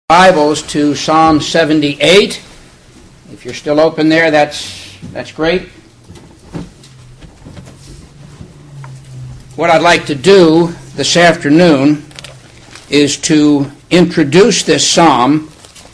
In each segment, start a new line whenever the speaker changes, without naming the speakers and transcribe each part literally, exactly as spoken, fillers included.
Bibles to Psalm seventy-eight. If you're still open there, that's that's great. What I'd like to do this afternoon is to introduce this psalm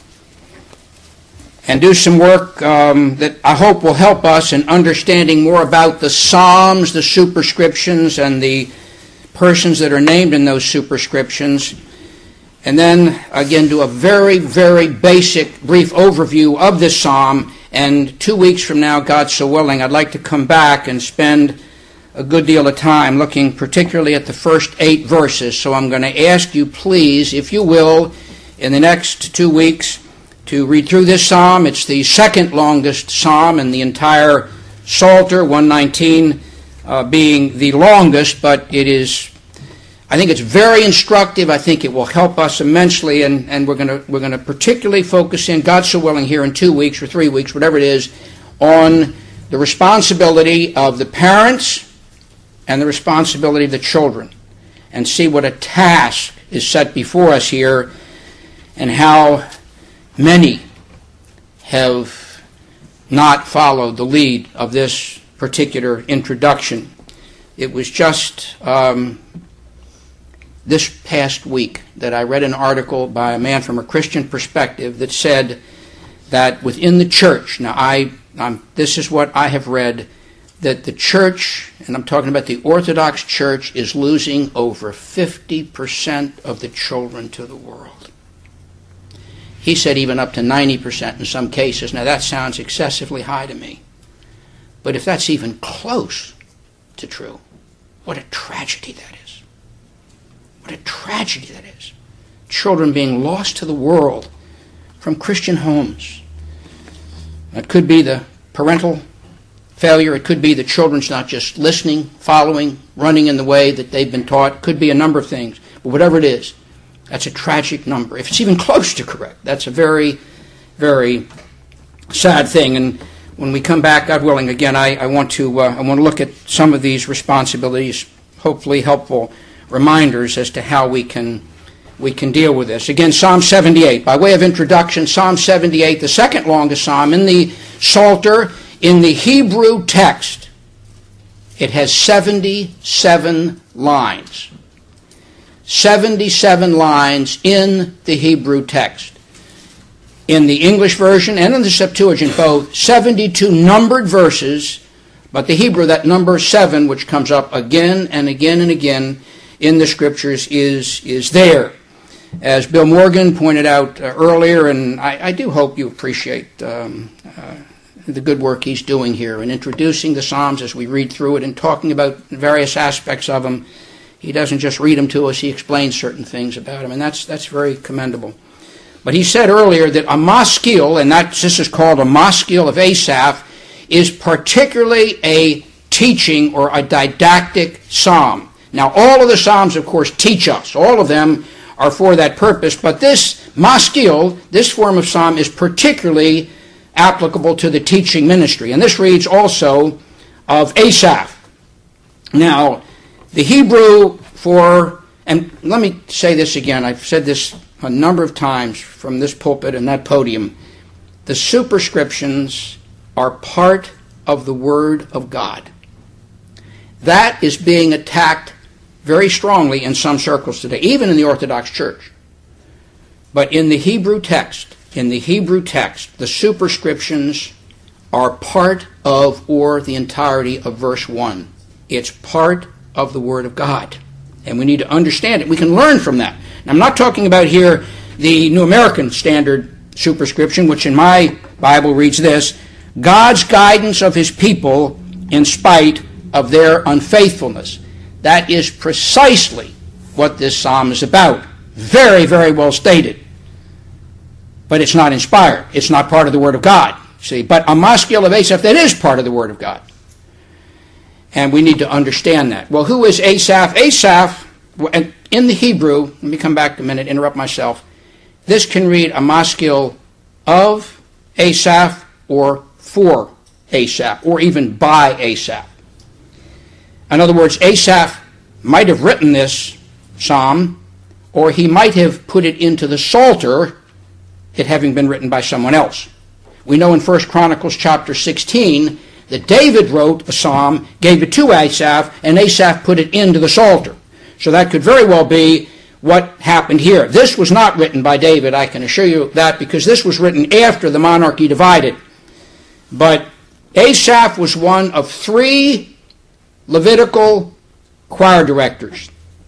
and do some work um, that I hope will help us in understanding more about the psalms, the superscriptions, and the persons that are named in those superscriptions. And then, again, do a very, very basic, brief overview of this psalm. And two weeks from now, God so willing, I'd like to come back and spend a good deal of time looking particularly at the first eight verses. So I'm going to ask you, please, if you will, in the next two weeks, to read through this psalm. It's the second longest psalm in the entire Psalter, one nineteen uh, being the longest, but it is... I think it's very instructive. I think it will help us immensely, and, and we're going to we're going to particularly focus in, God so willing, here in two weeks or three weeks, whatever it is, on the responsibility of the parents and the responsibility of the children, and see what a task is set before us here, and how many have not followed the lead of this particular introduction. It was just... Um, This past week that I read an article by a man from a Christian perspective that said that within the church, now I, I'm, this is what I have read, that the church, and I'm talking about the Orthodox Church, is losing over fifty percent of the children to the world. He said even up to ninety percent in some cases. Now that sounds excessively high to me. But if that's even close to true, what a tragedy that is. What a tragedy that is. Children being lost to the world from Christian homes. It could be the parental failure. It could be the children's not just listening, following, running in the way that they've been taught. It could be a number of things. But whatever it is, that's a tragic number. If it's even close to correct, that's a very, very sad thing. And when we come back, God willing, again, I, I want to uh, I want to look at some of these responsibilities, hopefully helpful reminders as to how we can we can deal with this. Again, Psalm seventy-eight. By way of introduction, Psalm seventy-eight, the second longest psalm in the Psalter, in the Hebrew text, it has seventy-seven lines. seventy-seven lines in the Hebrew text. In the English version and in the Septuagint, both, seventy-two numbered verses, but the Hebrew, that number seven, which comes up again and again and again in the Scriptures, is is there. As Bill Morgan pointed out uh, earlier, and I, I do hope you appreciate um, uh, the good work he's doing here in introducing the Psalms as we read through it and talking about various aspects of them. He doesn't just read them to us, he explains certain things about them, and that's that's very commendable. But he said earlier that a maskil, and that this is called a maskil of Asaph, is particularly a teaching or a didactic psalm. Now, all of the psalms, of course, teach us. All of them are for that purpose. But this maskil, this form of psalm, is particularly applicable to the teaching ministry. And this reads also of Asaph. Now, the Hebrew for, and let me say this again. I've said this a number of times from this pulpit and that podium. The superscriptions are part of the Word of God. That is being attacked very strongly in some circles today, even in the Orthodox Church. But in the Hebrew text, in the Hebrew text, the superscriptions are part of or the entirety of verse one. It's part of the Word of God. And we need to understand it. We can learn from that. Now, I'm not talking about here the New American Standard superscription, which in my Bible reads this: God's guidance of His people in spite of their unfaithfulness. That is precisely what this psalm is about. Very, very well stated. But it's not inspired. It's not part of the Word of God. See, but a maskil of Asaph, that is part of the Word of God. And we need to understand that. Well, who is Asaph? Asaph, in the Hebrew, let me come back a minute, interrupt myself. This can read a maskil of Asaph or for Asaph, or even by Asaph. In other words, Asaph might have written this psalm, or he might have put it into the Psalter it having been written by someone else. We know in First Chronicles chapter sixteen that David wrote a psalm, gave it to Asaph, and Asaph put it into the Psalter. So that could very well be what happened here. This was not written by David, I can assure you that, because this was written after the monarchy divided. But Asaph was one of three Levitical choir directors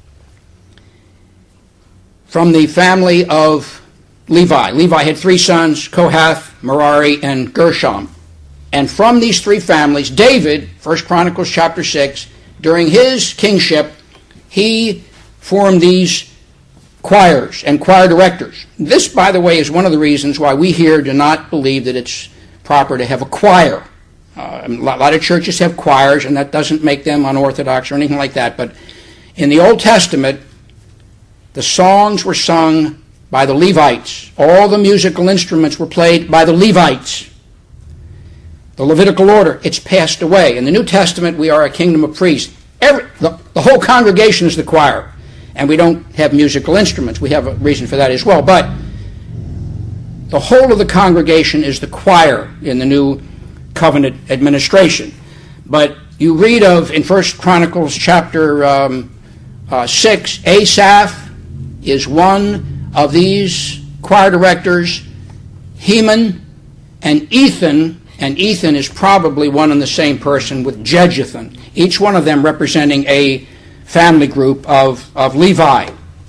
from the family of Levi. Levi had three sons, Kohath, Merari, and Gershom. And from these three families, David, First Chronicles chapter six, during his kingship, he formed these choirs and choir directors. This, by the way, is one of the reasons why we here do not believe that it's proper to have a choir. Uh, a lot of churches have choirs, and that doesn't make them unorthodox or anything like that. But in the Old Testament, the songs were sung by the Levites. All the musical instruments were played by the Levites. The Levitical order, it's passed away. In the New Testament, we are a kingdom of priests. Every, the, the whole congregation is the choir. And we don't have musical instruments. We have a reason for that as well. But the whole of the congregation is the choir in the New Covenant administration. But you read of, in First Chronicles chapter um, uh, six, Asaph is one of these choir directors. Heman and Ethan, and Ethan is probably one and the same person with Jeduthun, each one of them representing a family group of, of Levi.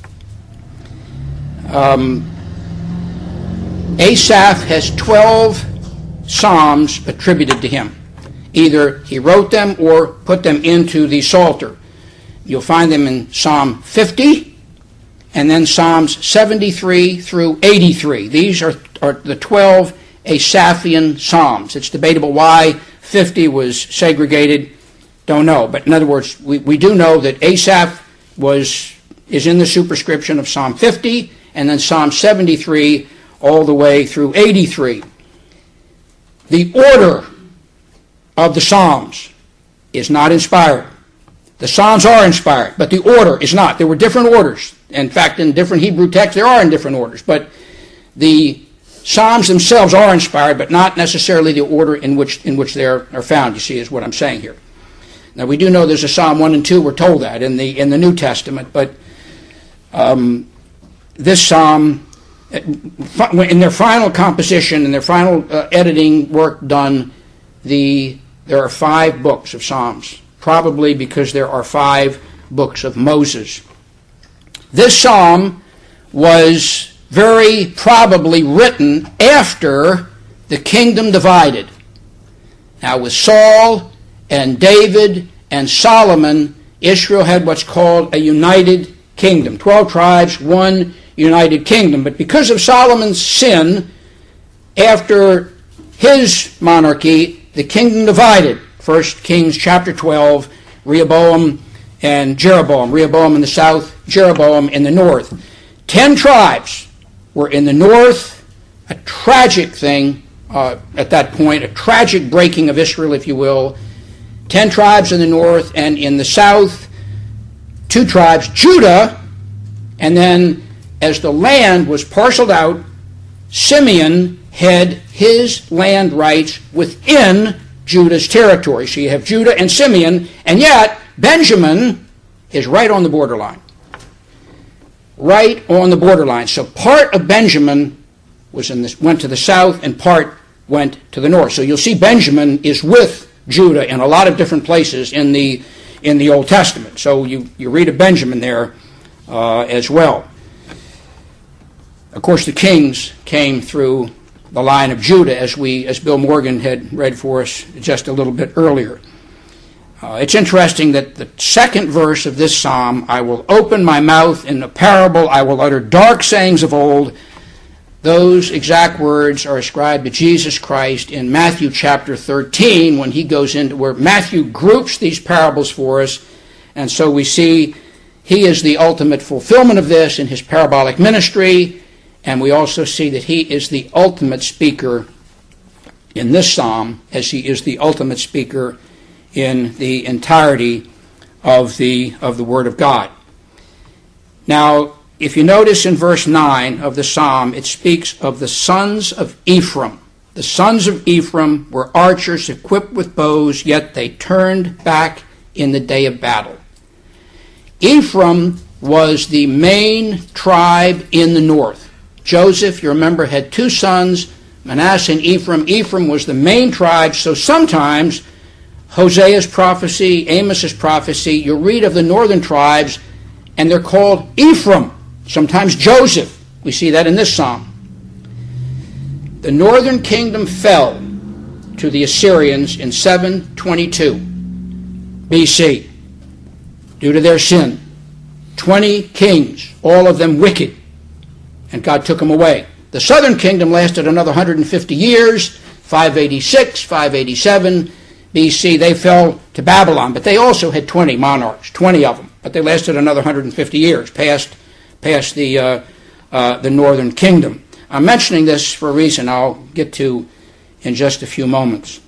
Um, Asaph has twelve psalms attributed to him. Either he wrote them or put them into the Psalter. You'll find them in Psalm fifty, and then Psalms seventy-three through eighty-three. These are, are the twelve Asaphian psalms. It's debatable why fifty was segregated. Don't know. But in other words, we, we do know that Asaph was is in the superscription of Psalm fifty, and then Psalm seventy-three all the way through eighty-three. The order of the Psalms is not inspired. The Psalms are inspired, but the order is not. There were different orders. In fact, in different Hebrew texts, there are in different orders. But the Psalms themselves are inspired, but not necessarily the order in which in which they are, are found, you see, is what I'm saying here. Now, we do know there's a Psalm one and two, we're told that, in the in the New Testament, but um, this Psalm, in their final composition, in their final uh, editing work done, the there are five books of Psalms, probably because there are five books of Moses. This Psalm was very probably written after the kingdom divided. Now, with Saul and David and Solomon, Israel had what's called a united kingdom. Twelve tribes, one united kingdom. But because of Solomon's sin, after his monarchy, the kingdom divided. First Kings chapter twelve, Rehoboam and Jeroboam. Rehoboam in the south, Jeroboam in the north. Ten tribes were in the north, a tragic thing uh, at that point, a tragic breaking of Israel, if you will. Ten tribes in the north, and in the south, two tribes, Judah, and then as the land was parceled out, Simeon had his land rights within Judah's territory. So you have Judah and Simeon, and yet Benjamin is right on the borderline. Right on the borderline. So part of Benjamin was in this, went to the south, and part went to the north. So you'll see Benjamin is with Judah in a lot of different places in the in the Old Testament. So you, you read of Benjamin there uh, as well. Of course, the kings came through the line of Judah, as we as Bill Morgan had read for us just a little bit earlier. Uh, it's interesting that the second verse of this psalm, I will open my mouth in a parable, I will utter dark sayings of old. Those exact words are ascribed to Jesus Christ in Matthew chapter thirteen, when he goes into where Matthew groups these parables for us. And so we see he is the ultimate fulfillment of this in his parabolic ministry. And we also see that he is the ultimate speaker in this psalm, as he is the ultimate speaker in the entirety of the of the Word of God. Now, if you notice in verse nine of the psalm, it speaks of the sons of Ephraim. The sons of Ephraim were archers equipped with bows, yet they turned back in the day of battle. Ephraim was the main tribe in the north. Joseph, you remember, had two sons, Manasseh and Ephraim. Ephraim was the main tribe, so sometimes Hosea's prophecy, Amos's prophecy, you read of the northern tribes, and they're called Ephraim, sometimes Joseph. We see that in this psalm. The northern kingdom fell to the Assyrians in seven twenty-two B C due to their sin. Twenty kings, all of them wicked, and God took them away. The southern kingdom lasted another one hundred fifty years, five eighty-six, five eighty-seven B C. They fell to Babylon, but they also had twenty monarchs, twenty of them, but they lasted another one hundred fifty years past, past the, uh, uh, the northern kingdom. I'm mentioning this for a reason I'll get to in just a few moments.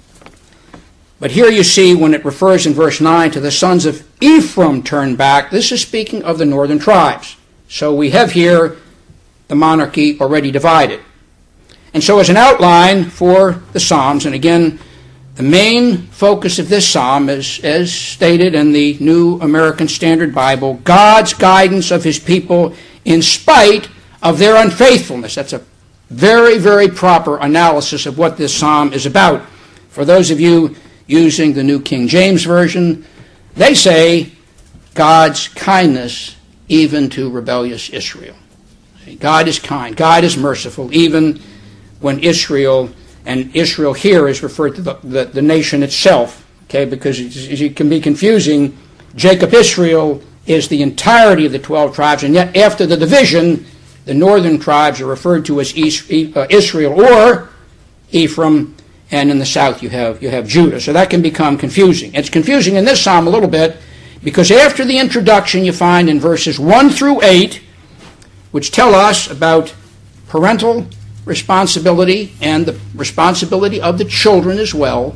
But here you see when it refers in verse nine to the sons of Ephraim turn back, this is speaking of the northern tribes. So we have here the monarchy already divided. And so as an outline for the Psalms, and again, the main focus of this psalm is, as stated in the New American Standard Bible, God's guidance of his people in spite of their unfaithfulness. That's a very, very proper analysis of what this psalm is about. For those of you using the New King James Version, they say God's kindness even to rebellious Israel. God is kind. God is merciful, even when Israel, and Israel here is referred to the, the, the nation itself, okay, because it can be confusing. Jacob Israel is the entirety of the twelve tribes, and yet after the division, the northern tribes are referred to as Israel or Ephraim, and in the south you have, you have Judah. So that can become confusing. It's confusing in this psalm a little bit because after the introduction you find in verses one through eight, which tell us about parental responsibility and the responsibility of the children as well.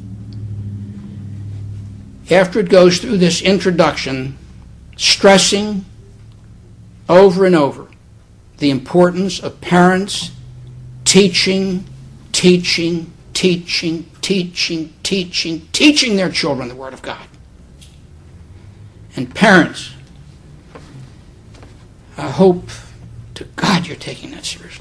After it goes through this introduction, stressing over and over the importance of parents teaching, teaching, teaching, teaching, teaching, teaching their children the Word of God. And parents, I hope to God you're taking that seriously.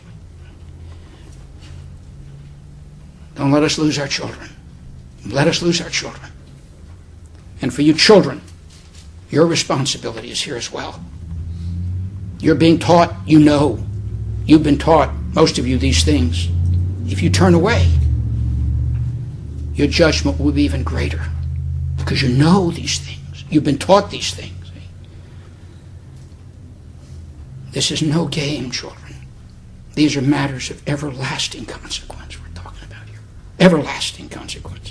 Don't let us lose our children. Let us lose our children. And for you children, your responsibility is here as well. You're being taught, you know. You've been taught, most of you, these things. If you turn away, your judgment will be even greater because you know these things. You've been taught these things. This is no game, children. These are matters of everlasting consequence we're talking about here. Everlasting consequence.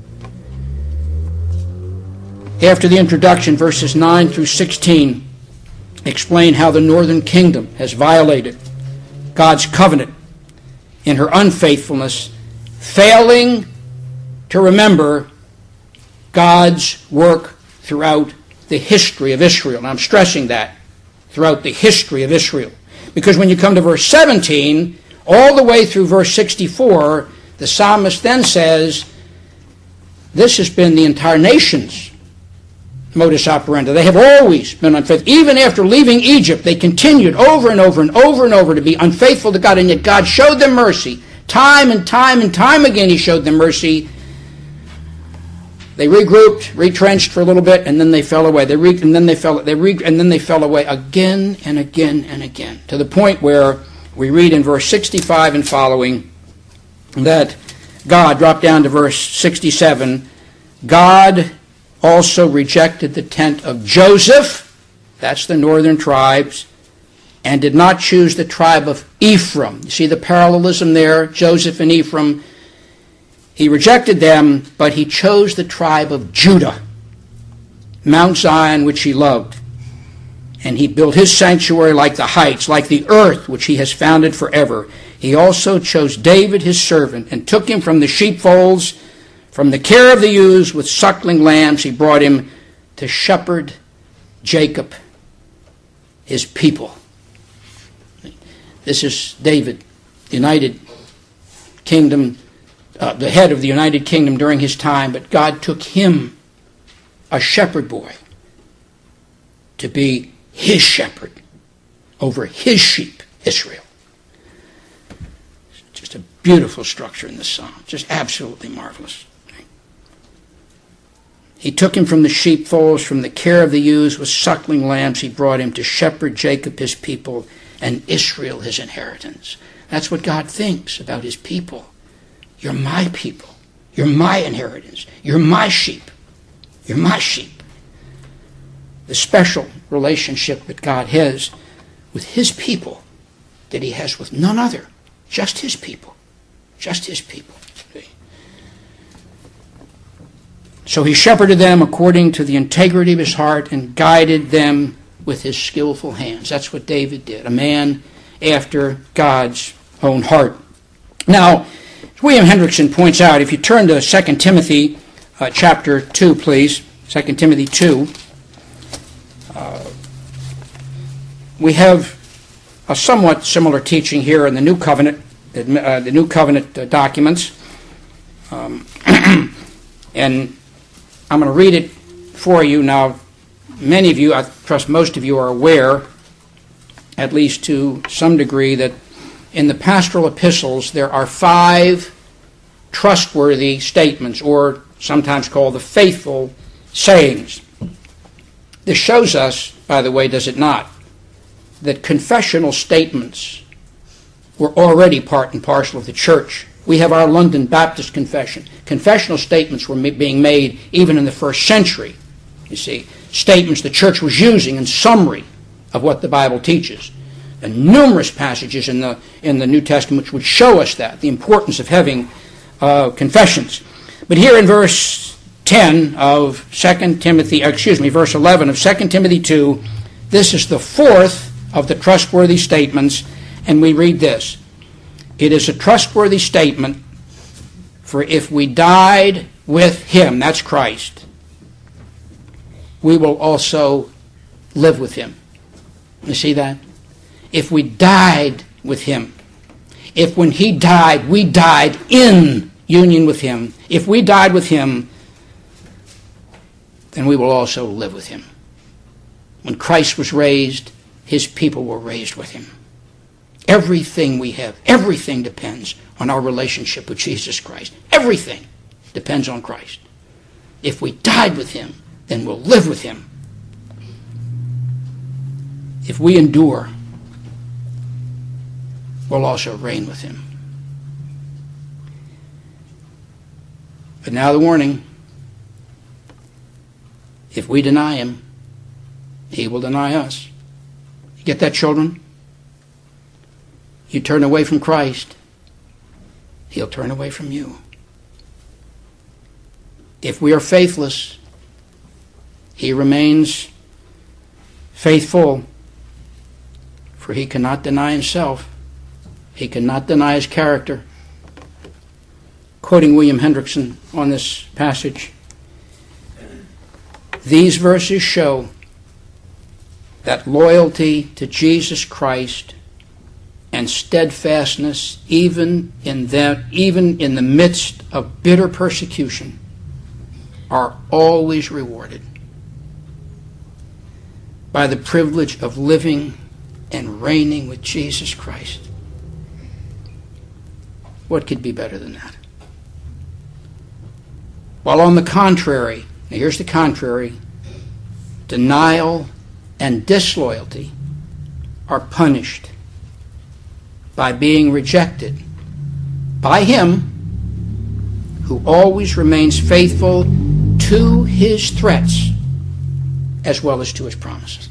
After the introduction, verses nine through sixteen explain how the northern kingdom has violated God's covenant in her unfaithfulness, failing to remember God's work throughout the history of Israel. And I'm stressing that, throughout the history of Israel. Because when you come to verse seventeen, all the way through verse sixty-four, the psalmist then says, this has been the entire nation's modus operandi. They have always been unfaithful. Even after leaving Egypt, they continued over and over and over and over to be unfaithful to God, and yet God showed them mercy. Time and time and time again he showed them mercy. They regrouped, retrenched for a little bit, and then they fell away. They re- and then they fell. They re- and then they fell away again and again and again, to the point where we read in verse sixty-five and following that God, drop down to verse sixty-seven. God also rejected the tent of Joseph, that's the northern tribes, and did not choose the tribe of Ephraim. You see the parallelism there, Joseph and Ephraim. He rejected them, but he chose the tribe of Judah, Mount Zion, which he loved. And he built his sanctuary like the heights, like the earth, which he has founded forever. He also chose David, his servant, and took him from the sheepfolds, from the care of the ewes with suckling lambs. He brought him to shepherd Jacob his people. This is David, the United Kingdom, uh, the head of the United Kingdom during his time, but God took him, a shepherd boy, to be his shepherd over his sheep, Israel. Just a beautiful structure in this psalm, just absolutely marvelous. He took him from the sheepfolds, from the care of the ewes with suckling lambs. He brought him to shepherd Jacob, his people, and Israel, his inheritance. That's what God thinks about his people. You're my people. You're my inheritance. You're my sheep. You're my sheep. The special relationship that God has with his people that he has with none other. Just his people. Just his people. So he shepherded them according to the integrity of his heart and guided them with his skillful hands. That's what David did, a man after God's own heart. Now, as William Hendrickson points out, if you turn to Second Timothy uh, chapter two, please, Second Timothy two, uh, we have a somewhat similar teaching here in the New Covenant, uh, the New Covenant uh, documents. Um, and I'm going to read it for you. Now, many of you, I trust most of you, are aware, at least to some degree, that in the pastoral epistles there are five trustworthy statements, or sometimes called the faithful sayings. This shows us, by the way, does it not, that confessional statements were already part and parcel of the church. We have our London Baptist Confession. Confessional statements were being made even in the first century. You see, statements the church was using in summary of what the Bible teaches. And numerous passages in the in the New Testament which would show us that, the importance of having uh, confessions. But here in verse ten of Second Timothy, excuse me, verse eleven of Second Timothy two, this is the fourth of the trustworthy statements, and we read this. It is a trustworthy statement, for if we died with him, that's Christ, we will also live with him. You see that? If we died with him, if when he died, we died in union with him, if we died with him, then we will also live with him. When Christ was raised, his people were raised with him. Everything we have, everything depends on our relationship with Jesus Christ. Everything depends on Christ. If we died with him, then we'll live with him. If we endure, we'll also reign with him. But now the warning. If we deny him, he will deny us. You get that, children? You turn away from Christ, he'll turn away from you. If we are faithless, he remains faithful, for he cannot deny himself. He cannot deny his character. Quoting William Hendrickson on this passage, these verses show that loyalty to Jesus Christ and steadfastness, even in that, even in the midst of bitter persecution, are always rewarded by the privilege of living and reigning with Jesus Christ. What could be better than that? While on the contrary, now here's the contrary, denial and disloyalty are punished by being rejected by him who always remains faithful to his threats as well as to his promises.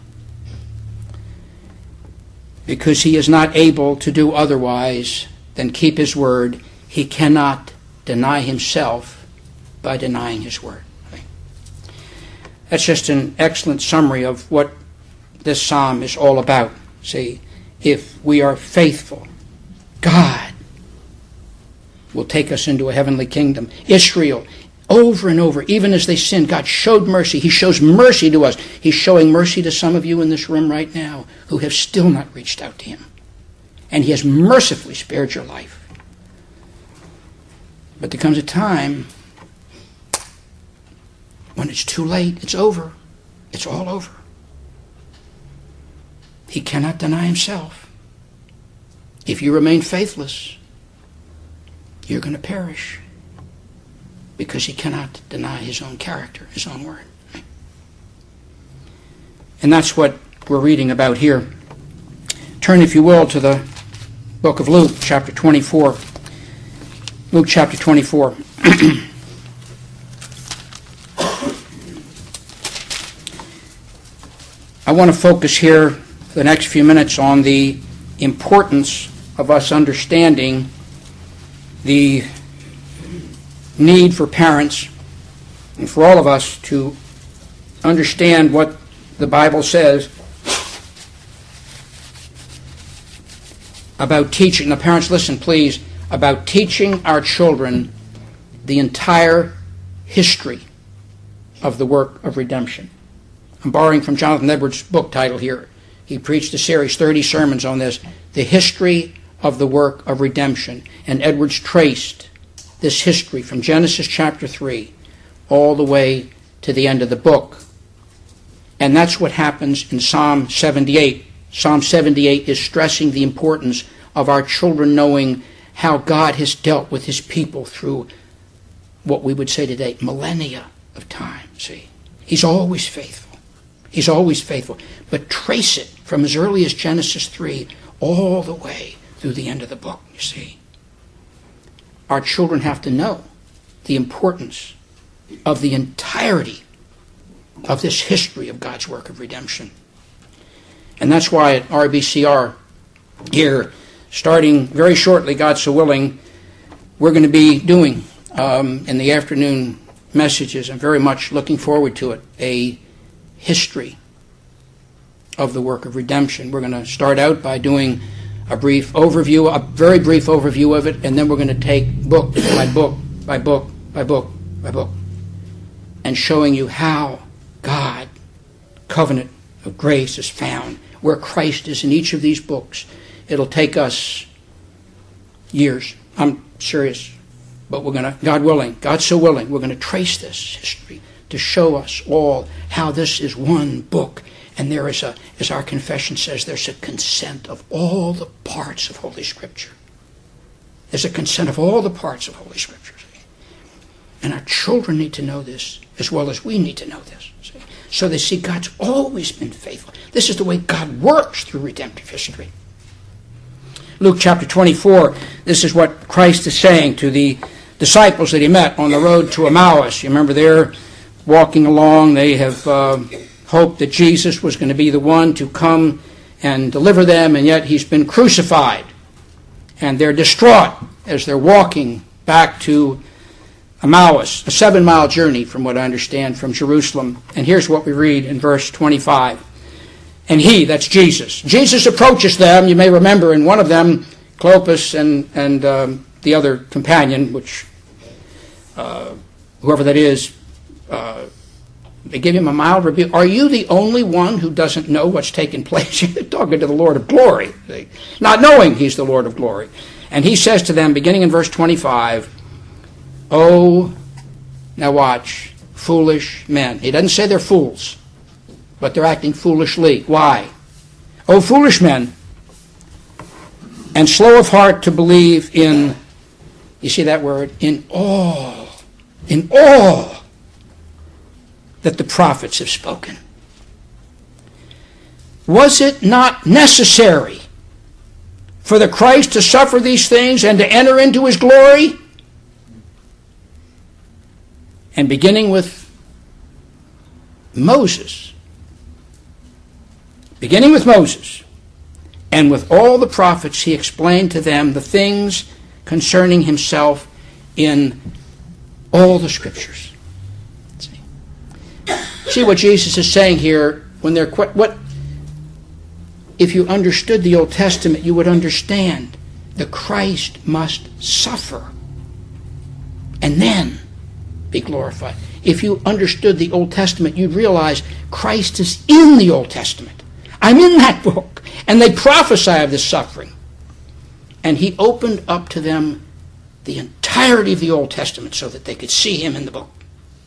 Because he is not able to do otherwise than keep his word, he cannot deny himself by denying his word. That's just an excellent summary of what this psalm is all about. See, if we are faithful, God will take us into a heavenly kingdom. Israel over and over, even as they sinned, God showed mercy. He shows mercy to us. He's showing mercy to some of you in this room right now who have still not reached out to him. And he has mercifully spared your life. But there comes a time when it's too late. It's over. It's all over. He cannot deny himself. If you remain faithless, you're going to perish, because he cannot deny his own character, his own word. And that's what we're reading about here. Turn, if you will, to the book of Luke, chapter twenty-four. Luke chapter twenty-four. I want to focus here for the next few minutes on the importance of us understanding the need for parents and for all of us to understand what the Bible says about teaching. Now, parents, listen, please, about teaching our children the entire history of the work of redemption. I'm borrowing from Jonathan Edwards' book title here. He preached a series, thirty sermons on this, the history of the work of redemption. And Edwards traced this history from Genesis chapter three all the way to the end of the book. And that's what happens in Psalm seventy-eight. Psalm seventy-eight is stressing the importance of our children knowing how God has dealt with his people through what we would say today, millennia of time. See, he's always faithful. He's always faithful. But trace it from as early as Genesis three all the way through the end of the book, you see. Our children have to know the importance of the entirety of this history of God's work of redemption. And that's why at R B C R here, starting very shortly, God so willing, we're going to be doing um, in the afternoon messages. I'm very much looking forward to it, a history of the work of redemption. We're going to start out by doing a brief overview, a very brief overview of it, and then we're going to take book by book by book by book by book and showing you how God, covenant of grace, is found, where Christ is in each of these books. It'll take us years. I'm serious. But we're going to, God willing, God so willing, we're going to trace this history to show us all how this is one book. And there is a, as our confession says, there's a consent of all the parts of Holy Scripture. There's a consent of all the parts of Holy Scripture. See? And our children need to know this as well as we need to know this. See? So they see God's always been faithful. This is the way God works through redemptive history. Luke chapter twenty-four, this is what Christ is saying to the disciples that he met on the road to Emmaus. You remember they're walking along. They have uh, hoped that Jesus was going to be the one to come and deliver them, and yet he's been crucified. And they're distraught as they're walking back to Emmaus, a seven-mile journey, from what I understand, from Jerusalem. And here's what we read in verse twenty-five. And he, that's Jesus, Jesus approaches them. You may remember in one of them, Clopas and, and um, the other companion, which, uh, whoever that is, uh, they give him a mild rebuke. Are you the only one who doesn't know what's taking place? You're talking to the Lord of glory, see? Not knowing he's the Lord of glory. And he says to them, beginning in verse twenty-five, oh, now watch, foolish men. He doesn't say they're fools, but they're acting foolishly. Why? Oh, foolish men, and slow of heart to believe in, you see that word, in all, in all that the prophets have spoken. Was it not necessary for the Christ to suffer these things and to enter into his glory? And beginning with Moses, beginning with Moses, and with all the prophets, he explained to them the things concerning himself in all the Scriptures. See, See what Jesus is saying here when they're what if you understood the Old Testament, you would understand the Christ must suffer. And then, be glorified. If you understood the Old Testament, you'd realize Christ is in the Old Testament. I'm in that book. And they prophesy of this suffering. And he opened up to them the entirety of the Old Testament so that they could see him in the book.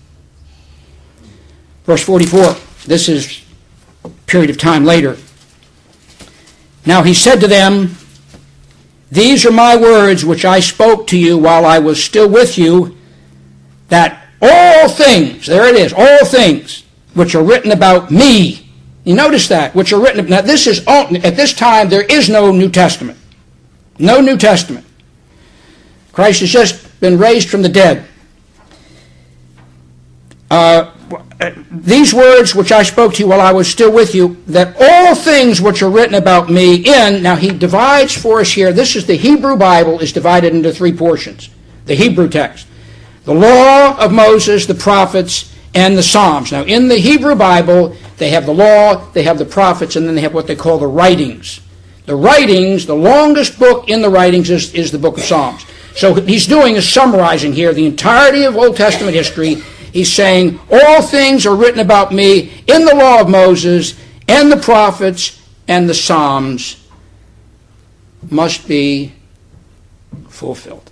Verse forty-four, this is a period of time later. Now he said to them, these are my words which I spoke to you while I was still with you, that all things, there it is, all things which are written about me. You notice that, which are written, now this is, all, at this time there is no New Testament. No New Testament. Christ has just been raised from the dead. Uh, these words which I spoke to you while I was still with you, that all things which are written about me in, now he divides for us here, this is the Hebrew Bible is divided into three portions. The Hebrew text. The law of Moses, the prophets, and the Psalms. Now in the Hebrew Bible, they have the law, they have the prophets, and then they have what they call the writings. The writings, the longest book in the writings is, is the book of Psalms. So what he's doing is summarizing here the entirety of Old Testament history. He's saying, all things are written about me in the law of Moses, and the prophets, and the Psalms must be fulfilled.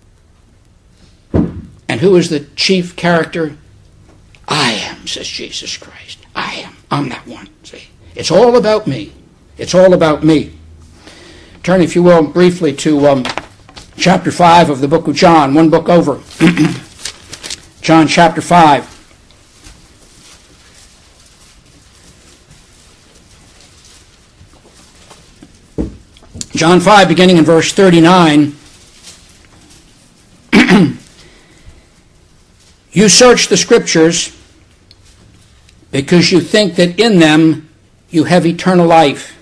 And who is the chief character? I am, says Jesus Christ. I am. I'm that one. See? It's all about me. It's all about me. Turn, if you will, briefly to um, chapter five of the book of John, one book over. John chapter five. John five, beginning in verse thirty-nine. You search the Scriptures because you think that in them you have eternal life.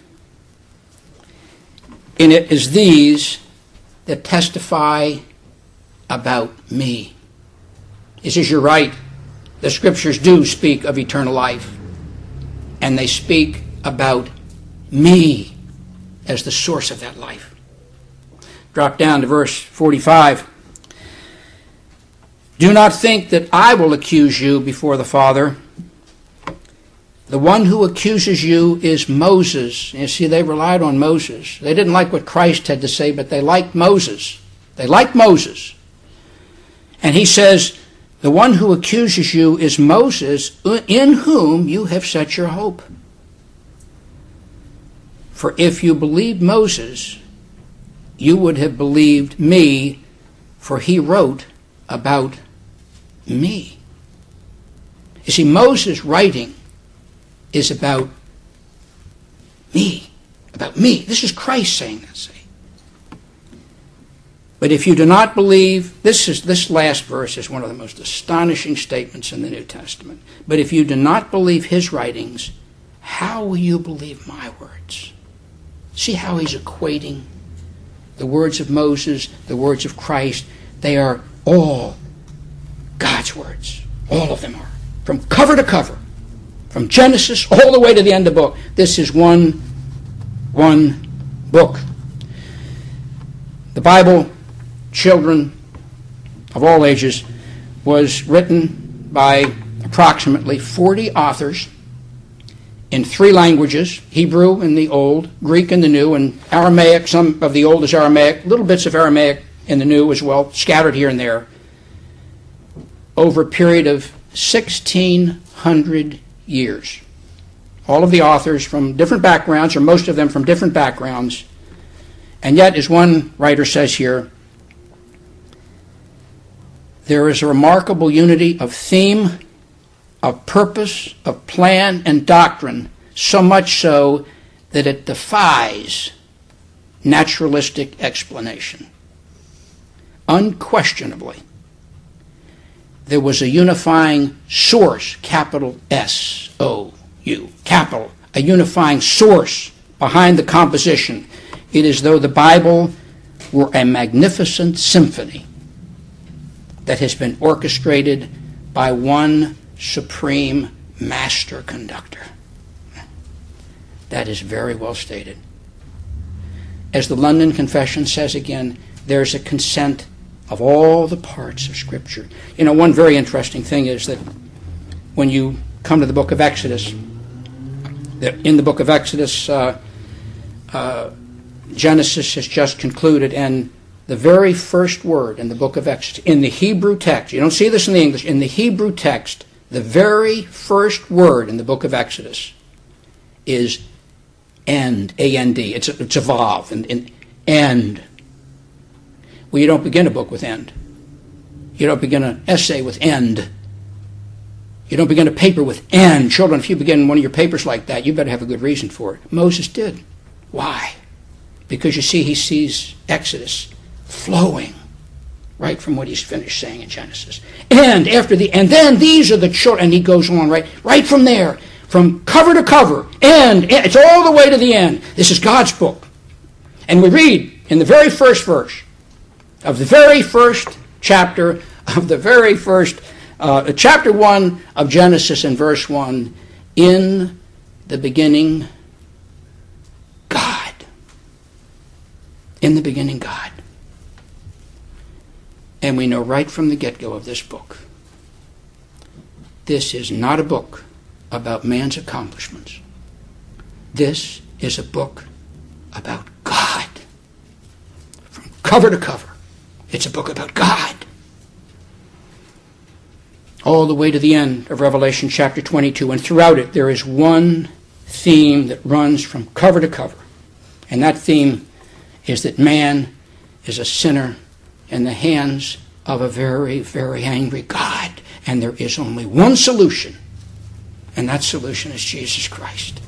And it is these that testify about me. He says, you're right. The Scriptures do speak of eternal life. And they speak about me as the source of that life. Drop down to verse forty-five. Do not think that I will accuse you before the Father. The one who accuses you is Moses. You see, they relied on Moses. They didn't like what Christ had to say, but they liked Moses. They liked Moses. And he says, the one who accuses you is Moses, in whom you have set your hope. For if you believed Moses, you would have believed me, for he wrote about me. You see, Moses' writing is about me. About me. This is Christ saying that. See? But if you do not believe, this is this last verse is one of the most astonishing statements in the New Testament. But if you do not believe his writings, how will you believe my words? See how he's equating the words of Moses, the words of Christ. They are all God's words. All of them are. From cover to cover. From Genesis all the way to the end of the book. This is one, one book. The Bible, children of all ages, was written by approximately forty authors in three languages, Hebrew in the Old, Greek in the New, and Aramaic. Some of the Old is Aramaic, little bits of Aramaic in the New as well, scattered here and there, over a period of sixteen hundred years. All of the authors from different backgrounds, or most of them from different backgrounds, and yet, as one writer says here, there is a remarkable unity of theme, of purpose, of plan, and doctrine, so much so that it defies naturalistic explanation. Unquestionably, there was a unifying source, capital S O U, capital, a unifying source behind the composition. It is as though the Bible were a magnificent symphony that has been orchestrated by one supreme master conductor. That is very well stated. As the London Confession says again, there's a consent of all the parts of Scripture. You know, one very interesting thing is that when you come to the book of Exodus, in the book of Exodus, uh, uh, Genesis has just concluded, and the very first word in the book of Exodus, in the Hebrew text, you don't see this in the English, in the Hebrew text, the very first word in the book of Exodus is end, A N D. It's a, it's a vav, and, and end. Well, you don't begin a book with end. You don't begin an essay with end. You don't begin a paper with end. Children, if you begin one of your papers like that, you better have a good reason for it. Moses did. Why? Because you see, he sees Exodus flowing right from what he's finished saying in Genesis. And after the, and then these are the children, and he goes on right, right from there, from cover to cover, and it's all the way to the end. This is God's book. And we read in the very first verse of the very first chapter of the very first, uh, chapter one of Genesis in verse one, in the beginning, God. In the beginning, God. And we know right from the get-go of this book, this is not a book about man's accomplishments. This is a book about God. From cover to cover, it's a book about God. All the way to the end of Revelation chapter twenty-two, and throughout it there is one theme that runs from cover to cover. And that theme is that man is a sinner in the hands of a very, very angry God. And there is only one solution, and that solution is Jesus Christ.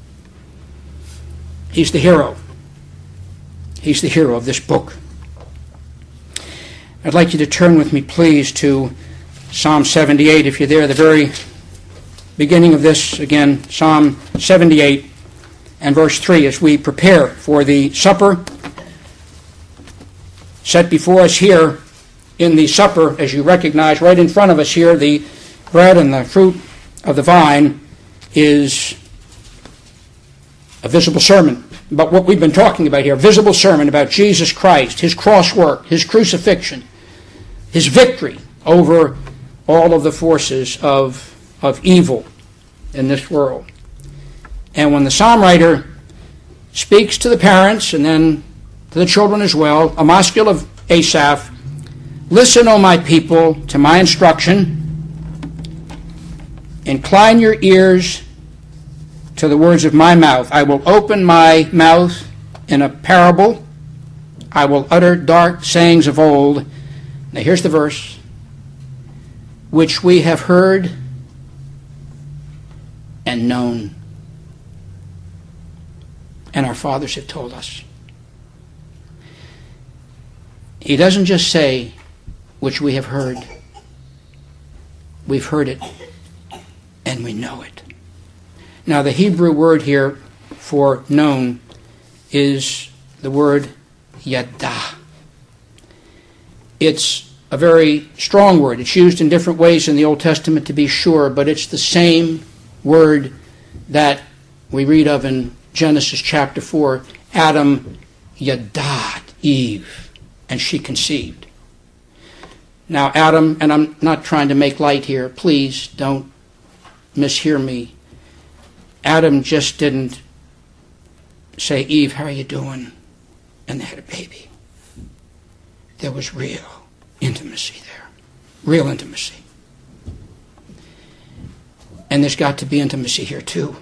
He's the hero. He's the hero of this book. I'd like you to turn with me, please, to Psalm seventy-eight, if you're there, the very beginning of this, again, Psalm seventy-eight and verse three, as we prepare for the supper set before us here. In the supper, as you recognize, right in front of us here, the bread and the fruit of the vine is a visible sermon about what we've been talking about here, a visible sermon about Jesus Christ, his cross work, his crucifixion, his victory over all of the forces of, of evil in this world. And when the psalm writer speaks to the parents and then to the children as well, a maskil of Asaph, listen, O my people, to my instruction. Incline your ears to the words of my mouth. I will open my mouth in a parable. I will utter dark sayings of old. Now here's the verse. Which we have heard and known, and our fathers have told us. He doesn't just say, which we have heard. We've heard it, and we know it. Now, the Hebrew word here for known is the word yada. It's a very strong word. It's used in different ways in the Old Testament, to be sure, but it's the same word that we read of in Genesis chapter four. Adam yadad Eve, and she conceived. Now, Adam, and I'm not trying to make light here, please don't mishear me. Adam just didn't say, Eve, how are you doing? And they had a baby. There was real intimacy there. Real intimacy. And there's got to be intimacy here too.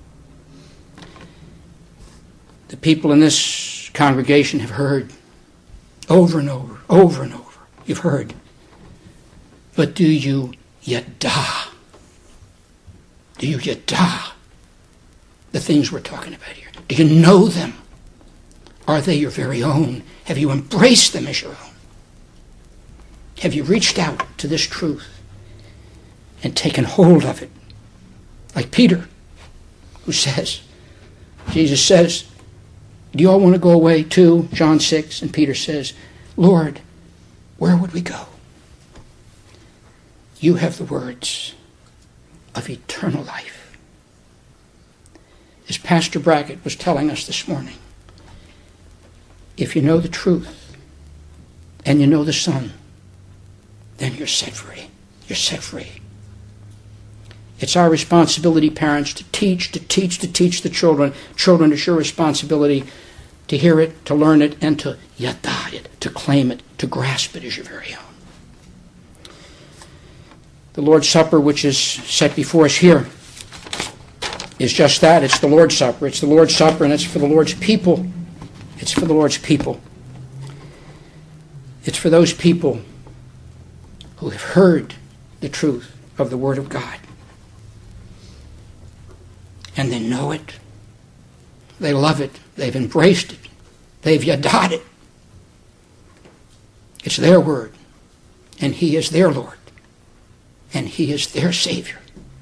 The people in this congregation have heard over and over, over and over. You've heard. But do you yada? Do you yada the things we're talking about here? Do you know them? Are they your very own? Have you embraced them as your own? Have you reached out to this truth and taken hold of it? Like Peter, who says, Jesus says, do you all want to go away too? John six, and Peter says, Lord, where would we go? You have the words of eternal life. As Pastor Brackett was telling us this morning, if you know the truth and you know the Son, then you're set free. You're set free. It's our responsibility, parents, to teach, to teach, to teach the children. Children, it's your responsibility to hear it, to learn it, and to yada it, to claim it, to grasp it as your very own. The Lord's Supper, which is set before us here, is just that. It's the Lord's Supper. It's the Lord's Supper, and it's for the Lord's people. It's for the Lord's people. It's for those people who have heard the truth of the Word of God. And they know it. They love it. They've embraced it. They've yadad it. It's their word. And He is their Lord. And He is their Savior.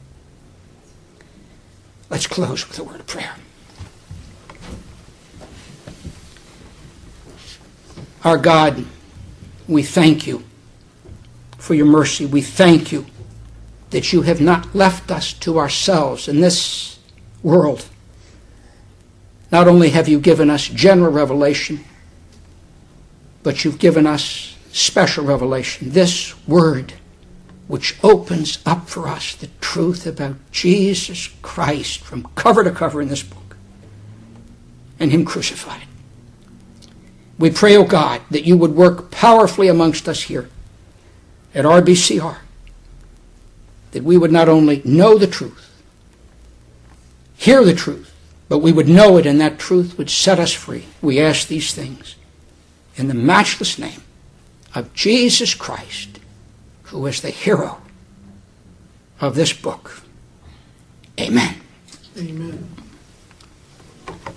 Let's close with a word of prayer. Our God, we thank You for Your mercy. We thank You that You have not left us to ourselves in this world. Not only have You given us general revelation, but You've given us special revelation. This word which opens up for us the truth about Jesus Christ from cover to cover in this book and Him crucified. We pray, O God, that You would work powerfully amongst us here at R B C R, that we would not only know the truth, hear the truth, but we would know it, and that truth would set us free. We ask these things in the matchless name of Jesus Christ, who is the hero of this book. Amen.
Amen.